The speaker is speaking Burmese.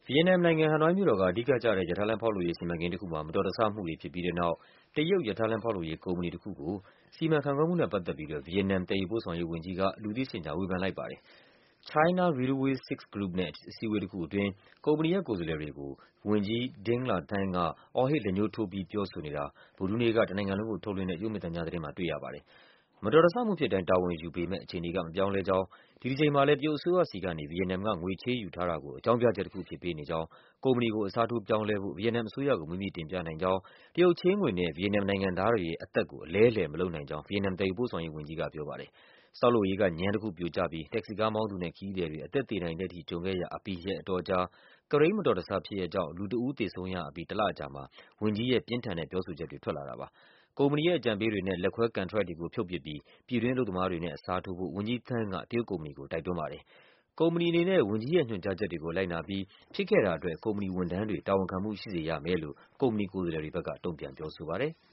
ဗီယက်နမ်နိုင်ငံ၊ ဟနွိုင်းမြို့တော်က အဓိကကျတဲ့ ရထားလမ်းဖောက်လုပ်ရေး စီမံကိန်းတခုမှာ မတော်တဆမှုတွေဖြစ်ပြီးတဲ့နောက် တရုတ်ရထားလမ်းဖောက်လုပ်ရေး ကုမ္ပဏီတခုကို စီမံခန့်ခွဲမှုနဲ့ပတ်သက်ပြီး ဗီယက်နမ် သယ်ယူပို့ဆောင်ရေးဝန်ကြီးက လူသိရှင်ကြား ဝေဖန်လိုက်ပါတယ်။ China Railway Sixt Group နဲ့ အစည်းအဝေးတခုအတွင်း ကုမ္ပဏီရဲ့ကိုယ်စားလှယ်တွေကို ဝန်ကြီး Ding Lantang က အော်ဟစ် လက်ညှိုးထိုးပြီး ပြောဆိုနေတာ ဗုဒ္ဓဟူးနေ့က တနိုင်ငံလုံးကိုထုတ်လွှင့်တဲ့ ရုပ်မြင်သံကြားသတင်းမှာ တွေ့ရပါတယ်။ မတော်တဆမှုဖြစ်တိုင်း တာဝန်ယူပေမယ့် အခြေအနေက မပြောင်းလဲကြောင်း၊ ဒီတကြိမ်မှာလည်း တရုတ်အစိုးရဆီကနေ ဗီယက်နမ်က ငွေချေးယူထားတာကို အကြောင်းပြချက်တခုအဖြစ် ပေးနေကြောင်း၊ ကုမ္ပဏီကို အစားထိုးပြောင်းလဲဖို့ ဗီယက်နမ်အစိုးရကို မီးမေးတင်ပြနိုင်ကြောင်း၊ တရုတ်ချေးငွေနဲ့ ဗီယက်နမ်နိုင်ငံသားတွေရဲ့ အသက်ကို အလဲအလှယ်မလုပ်နိုင်ကြောင်း ဗီယက်နမ် သယ်ယူပို့ဆောင်ရေးဝန်ကြီးက ပြောပါတယ်။ ဆောက်လုပ်ရေးက ငြမ်းတခုပြိုကျပြီး တက္ကစီကားမောင်းသူနဲ့ ခရီးသည်တွေ အသက်သေနိုင်တဲ့အထိ ကြုံခဲ့ရအပြီး ရက်အတော်အကြာ ကရိန်းမတော်တဆဖြစ်ရပ်ကြောင့် လူတဦးသေဆုံးရအပြီး တလအကြာမှာ ဝန်ကြီးရဲ့ ပြင်းထန်တဲ့ပြောဆိုချက်တွေ ထွက်လာတာပါ။ ကုမ္ပဏီရဲ့ အကြံပေးတွေနဲ့ လက်ခွဲကန်ထရိုက်တွေကို ဖြုတ်ပစ်ပြီး ပြည်တွင်းအလုပ်သမားတွေနဲ့ အစားထိုးဖို့ ဝန်ကြီး Tang က တရုတ်ကုမ္ပဏီကို တိုက်တွန်းပါတယ်။ ကုမ္ပဏီအနေနဲ့ ဝန်ကြီးရဲ့ ညွှန်ကြားချက်တွေကို လိုက်နာပြီး ဖြစ်ခဲ့တာအတွက် ကုမ္ပဏီဝန်ထမ်းတွေ တာဝန်ခံမှုရှိစေရမယ်လို့ ကုမ္ပဏီကိုယ်စားလှယ်တွေဘက်က တုန့်ပြန်ပြောဆိုပါတယ်။